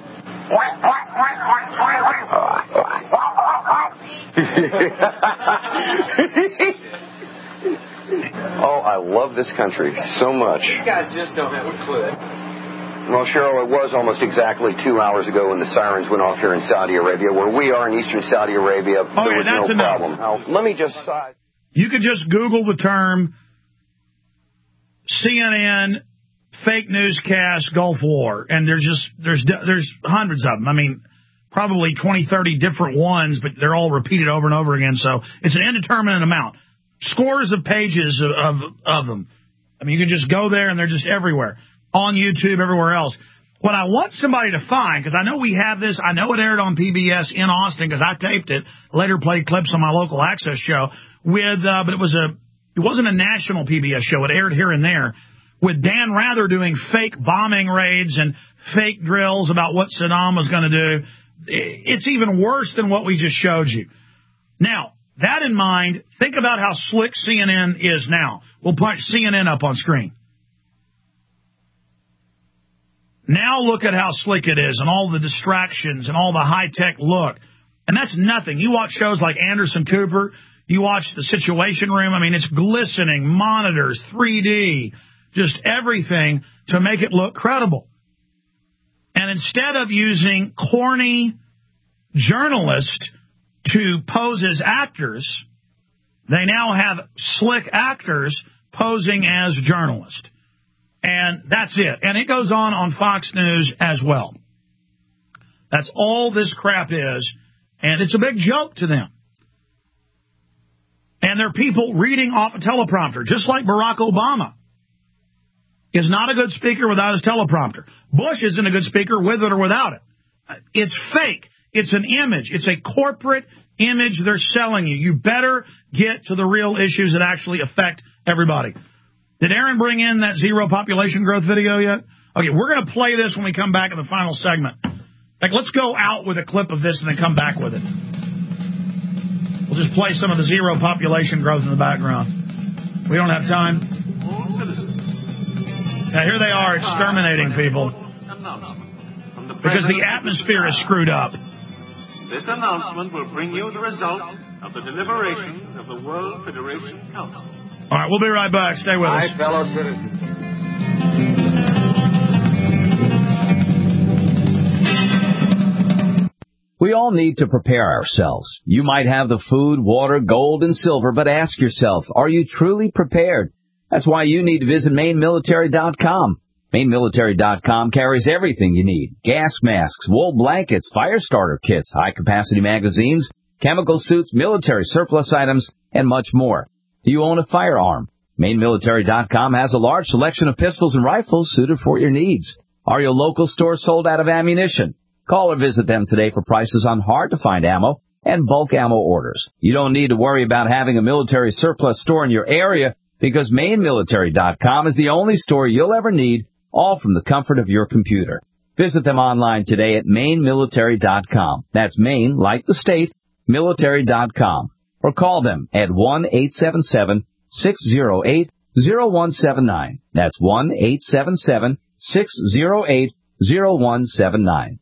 Oh, I love this country so much. You guys just don't have a clue. Well, Cheryl, it was almost exactly two hours ago when the sirens went off here in Saudi Arabia. Where we are in eastern Saudi Arabia, oh, there was yeah, that's no enough. problem. Now, let me just... You could just Google the term C N N fake newscast Gulf War, and there's just there's there's hundreds of them. I mean, probably twenty, thirty different ones, but they're all repeated over and over again. So it's an indeterminate amount. Scores of pages of, of, of them. I mean, you can just go there, and they're just everywhere. On YouTube, everywhere else. What I want somebody to find, because I know we have this, I know it aired on P B S in Austin, because I taped it, later played clips on my local access show, with, uh, but it was a, it wasn't a national P B S show, it aired here and there, with Dan Rather doing fake bombing raids and fake drills about what Saddam was going to do. It's even worse than what we just showed you. Now, that in mind, think about how slick C N N is now. We'll punch C N N up on screen. Now look at how slick it is and all the distractions and all the high-tech look. And that's nothing. You watch shows like Anderson Cooper, You watch the Situation Room. I mean, it's glistening, monitors, three D, just everything to make it look credible. And instead of using corny journalists to pose as actors, they now have slick actors posing as journalists. And that's it. And it goes on on Fox News as well. That's all this crap is. And it's a big joke to them. And they're people reading off a teleprompter, just like Barack Obama is not a good speaker without his teleprompter. Bush isn't a good speaker with it or without it. It's fake. It's an image. It's a corporate image they're selling you. You better get to the real issues that actually affect everybody. Did Aaron bring in that zero population growth video yet? Okay, we're going to play this when we come back in the final segment. Like, let's go out with a clip of this and then come back with it. We'll just play some of the zero population growth in the background. We don't have time. Now, here they are exterminating people because the atmosphere is screwed up. This announcement will bring you the result of the deliberations of the World Federation Council. All right, we'll be right back. Stay with us. My fellow citizens. We all need to prepare ourselves. You might have the food, water, gold, and silver, but ask yourself, are you truly prepared? That's why you need to visit Maine Military dot com. Maine Military dot com carries everything you need. Gas masks, wool blankets, fire starter kits, high-capacity magazines, chemical suits, military surplus items, and much more. Do you own a firearm? Maine Military dot com has a large selection of pistols and rifles suited for your needs. Are your local stores sold out of ammunition? Call or visit them today for prices on hard-to-find ammo and bulk ammo orders. You don't need to worry about having a military surplus store in your area because Maine Military dot com is the only store you'll ever need, all from the comfort of your computer. Visit them online today at Maine Military dot com. That's Maine, like the state, Military dot com. Or call them at one eight seven seven, six zero eight, zero one seven nine. That's one eight seven seven, six zero eight, zero one seven nine.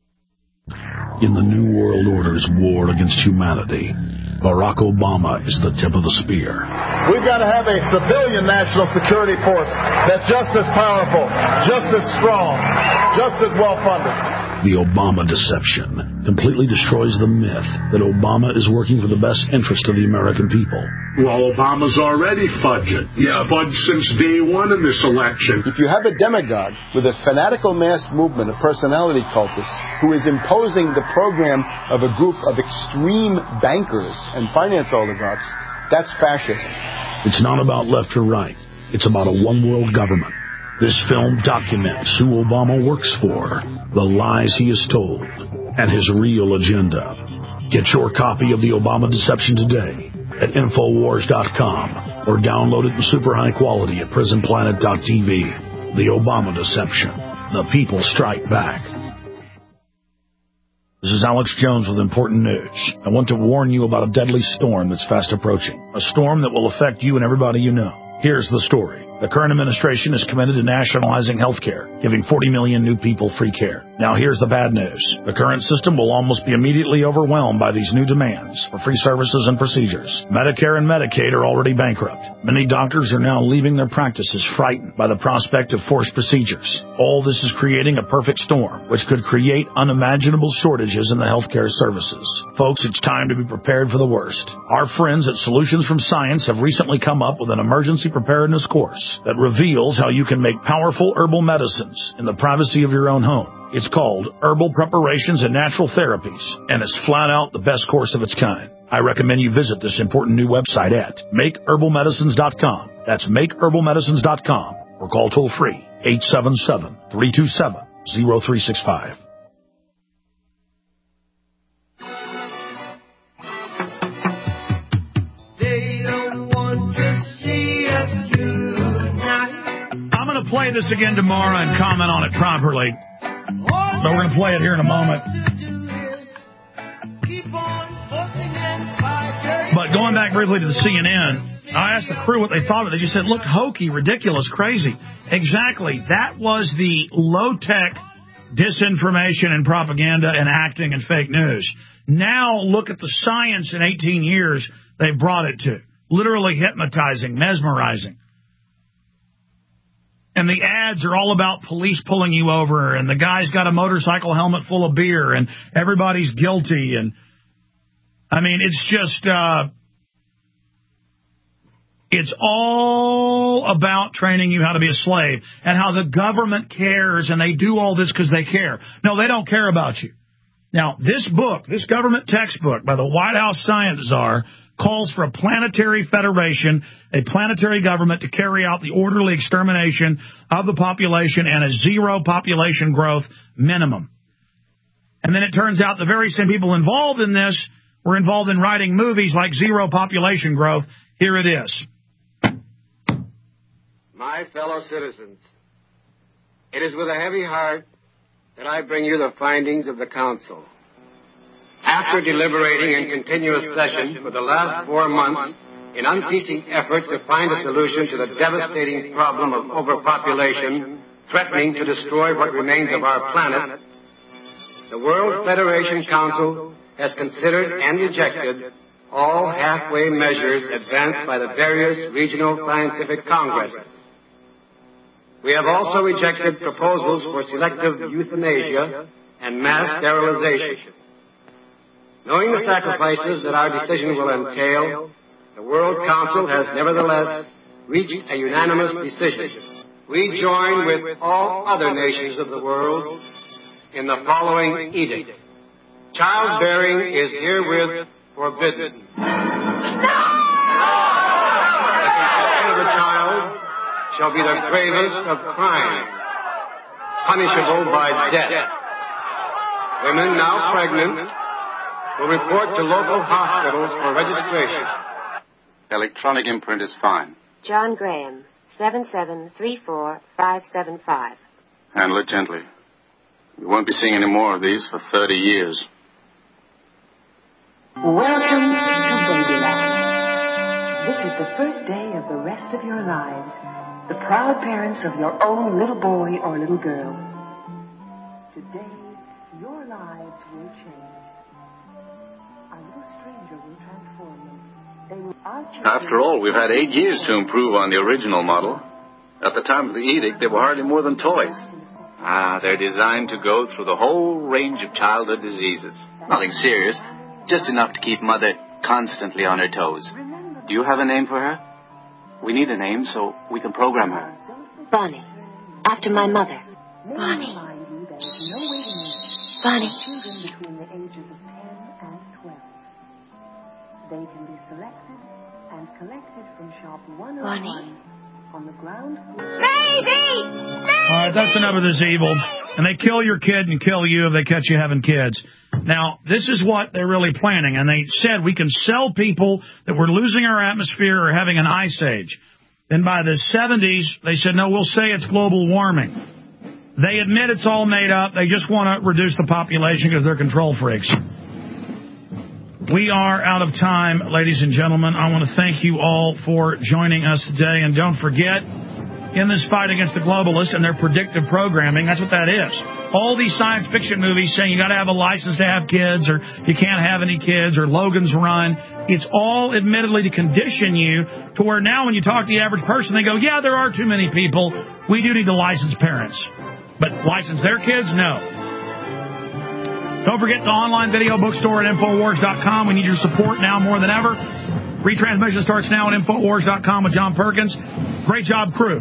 In the New World Order's war against humanity, Barack Obama is the tip of the spear. We've got to have a civilian national security force that's just as powerful, just as strong, just as well-funded. The Obama deception completely destroys the myth that Obama is working for the best interest of the American people. Well, Obama's already fudging. He's yeah. fudged since day one in this election. If you have a demagogue with a fanatical mass movement of personality cultists who is imposing the program of a group of extreme bankers and finance oligarchs, that's fascism. It's not about left or right. It's about a one-world government. This film documents who Obama works for, the lies he has told, and his real agenda. Get your copy of The Obama Deception today at Infowars dot com or download it in super high quality at Prison Planet dot T V. The Obama Deception. The people strike back. This is Alex Jones with important news. I want to warn you about a deadly storm that's fast approaching. A storm that will affect you and everybody you know. Here's the story. The current administration is committed to nationalizing health care, giving forty million new people free care. Now here's the bad news. The current system will almost be immediately overwhelmed by these new demands for free services and procedures. Medicare and Medicaid are already bankrupt. Many doctors are now leaving their practices frightened by the prospect of forced procedures. All this is creating a perfect storm, which could create unimaginable shortages in the healthcare services. Folks, it's time to be prepared for the worst. Our friends at Solutions from Science have recently come up with an emergency preparedness course that reveals how you can make powerful herbal medicines in the privacy of your own home. It's called Herbal Preparations and Natural Therapies, and it's flat out the best course of its kind. I recommend you visit this important new website at make herbal medicines dot com. That's make herbal medicines dot com, or call toll free eight seven seven, three two seven, zero three six five. I'm going to play this again tomorrow and comment on it properly. But we're going to play it here in a moment. But going back briefly to the C N N, I asked the crew what they thought of it. They just said, look, hokey, ridiculous, crazy. Exactly. That was the low-tech disinformation and propaganda and acting and fake news. Now look at the science in eighteen years they've brought it to. Literally hypnotizing, mesmerizing. And the ads are all about police pulling you over, and the guy's got a motorcycle helmet full of beer, and everybody's guilty. And I mean, it's just, uh, it's all about training you how to be a slave and how the government cares, and they do all this because they care. No, they don't care about you. Now, this book, this government textbook by the White House science czar, calls for a planetary federation, a planetary government to carry out the orderly extermination of the population and a zero population growth minimum. And then it turns out the very same people involved in this were involved in writing movies like Zero Population Growth. Here it is. My fellow citizens, it is with a heavy heart that I bring you the findings of the Council. After deliberating in continuous session for the last four months in unceasing efforts to find a solution to the devastating problem of overpopulation threatening to destroy what remains of our planet, the World Federation Council has considered and rejected all halfway measures advanced by the various regional scientific congresses. We have also rejected proposals for selective euthanasia and mass sterilization. Knowing the sacrifices that our decision will entail, the World Council has nevertheless reached a unanimous decision. We join with all other nations of the world in the following edict. Childbearing is herewith forbidden. No! The conception of a child shall be the gravest of crimes, punishable by death. Women now pregnant will report to local hospitals for registration. Electronic imprint is fine. John Graham, seven seven three four five seven five. Handle it gently. We won't be seeing any more of these for thirty years. Welcome to Babyland. This is the first day of the rest of your lives, the proud parents of your own little boy or little girl. Today, your lives will change. A little stranger will transform them. They will After all, we've had eight years to improve on the original model. At the time of the edict, they were hardly more than toys. Ah, they're designed to go through the whole range of childhood diseases. Nothing serious, just enough to keep Mother constantly on her toes. Do you have a name for her? We need a name so we can program her. Bonnie, after my mother. Bonnie. Bonnie. Children between the ages of ten and twelve. They can be selected and collected from shop one oh one Bonnie. On the ground floor. Baby! All right, that's enough of this evil. And they kill your kid and kill you if they catch you having kids. Now, this is what they're really planning. And they said we can sell people that we're losing our atmosphere or having an ice age. Then by the seventies, they said, no, we'll say it's global warming. They admit it's all made up. They just want to reduce the population because they're control freaks. We are out of time, ladies and gentlemen. I want to thank you all for joining us today. And don't forget, in this fight against the globalists and their predictive programming, that's what that is. All these science fiction movies saying you got to have a license to have kids, or you can't have any kids, or Logan's Run. It's all admittedly to condition you to where now when you talk to the average person, they go, yeah, there are too many people. We do need to license parents. But license their kids? No. Don't forget the online video bookstore at Infowars dot com. We need your support now more than ever. Retransmission starts now at Infowars dot com with John Perkins. Great job, crew.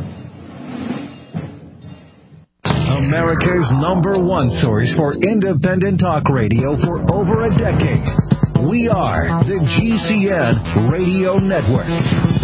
America's number one source for independent talk radio for over a decade. We are the G C N Radio Network.